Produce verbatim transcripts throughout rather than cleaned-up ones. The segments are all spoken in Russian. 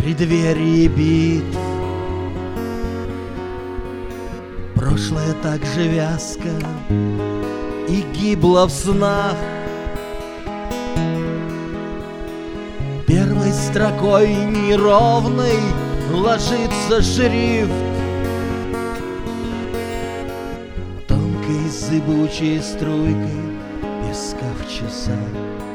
преддверии битв. Прошлое так же вязко и гибло в снах. Первой строкой неровной ложится шрифт, тонкой зыбучей струйкой песка в часах.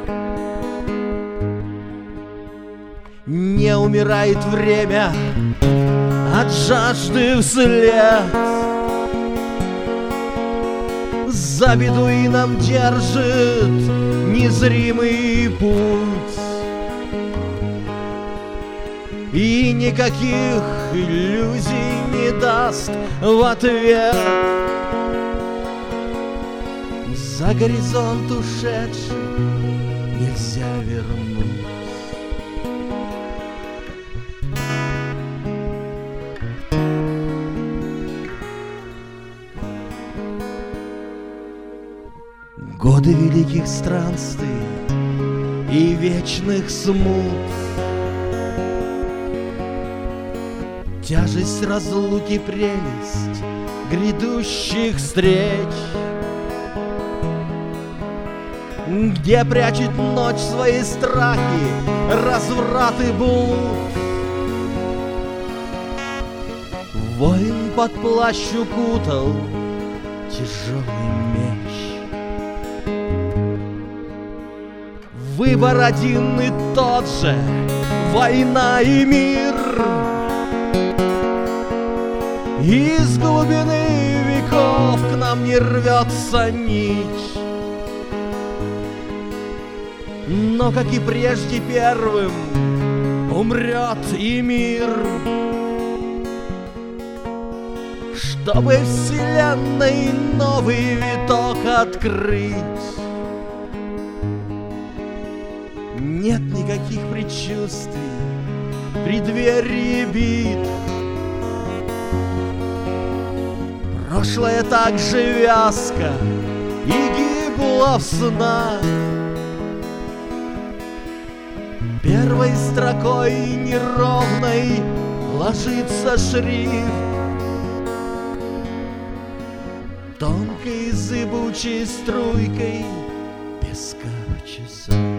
Не умирает время от жажды вслед, за бедуином держит незримый путь, и никаких иллюзий не даст в ответ. За горизонт ушедший нельзя вернуть. Годы великих странствий и вечных смут, тяжесть разлуки, прелесть грядущих встреч, где прячет ночь свои страхи, разврат и блуд. Воин под плащ укутал тяжелый меч. Выбор один и тот же — война и мир. Из глубины веков к нам не рвется нить, но, как и прежде, первым умрет и мир. Чтобы вселенной новый виток открыть, нет никаких предчувствий, преддверии битв. Прошлое так же вязко и гибло в снах. Первой строкой неровной ложится шрифт, тонкой зыбучей струйкой песка в часах.